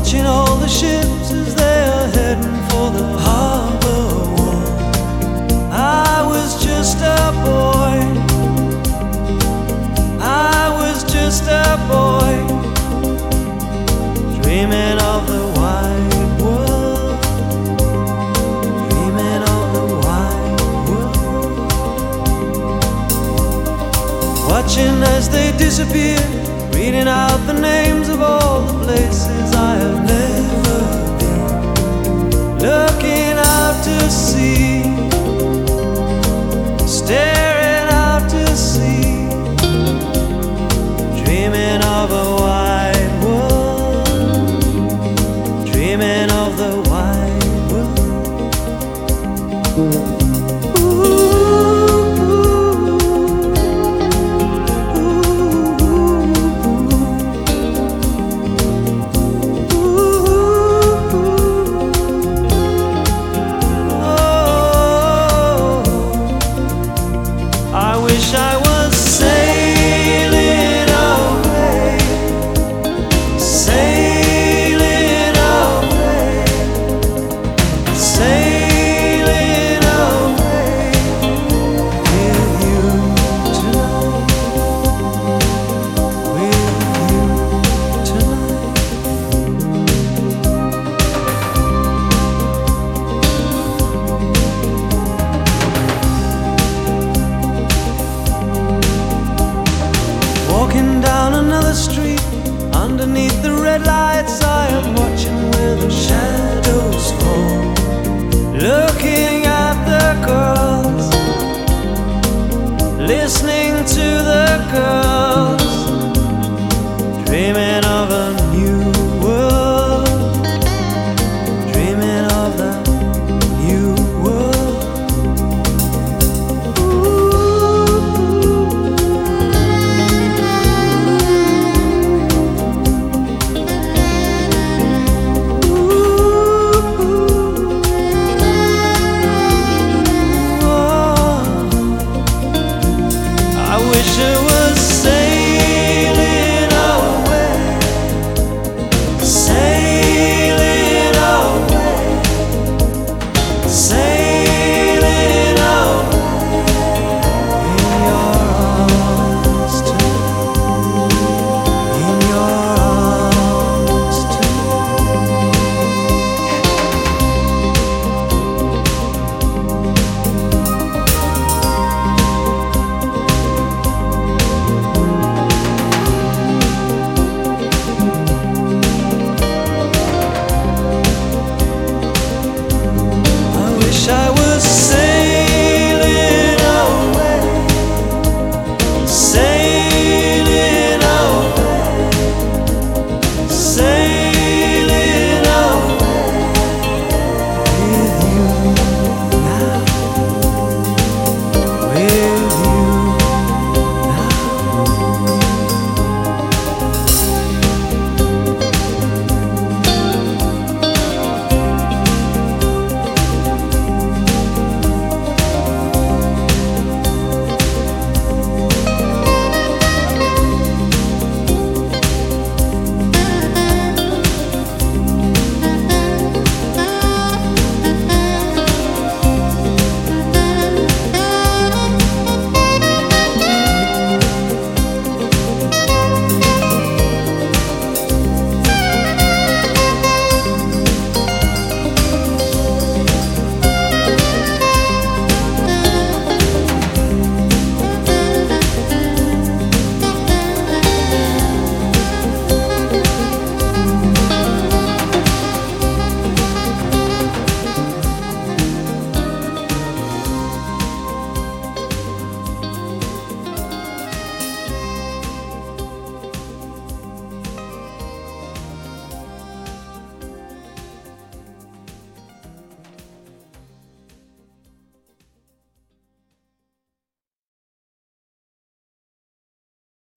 watching all the ships as they are heading for the harbor wall. I was just a boy, I was just a boy, dreaming of the wide world, dreaming of the wide world. Watching as they disappear, reading out the names of all the places I have never been, looking out to sea, staring out to sea, dreaming of a wide world, dreaming of the wide world. I was sailing away, sailing away, sailing away with you tonight, with you tonight. Walking down another street, underneath the red lights, I am watching where the shadows fall, looking at the girls, listening to the girls, dreaming of a new world, dreaming of the new world. I wish I was sailing away, sailing away, sailing away in your arms tonight, in your arms I was sailing away, sailing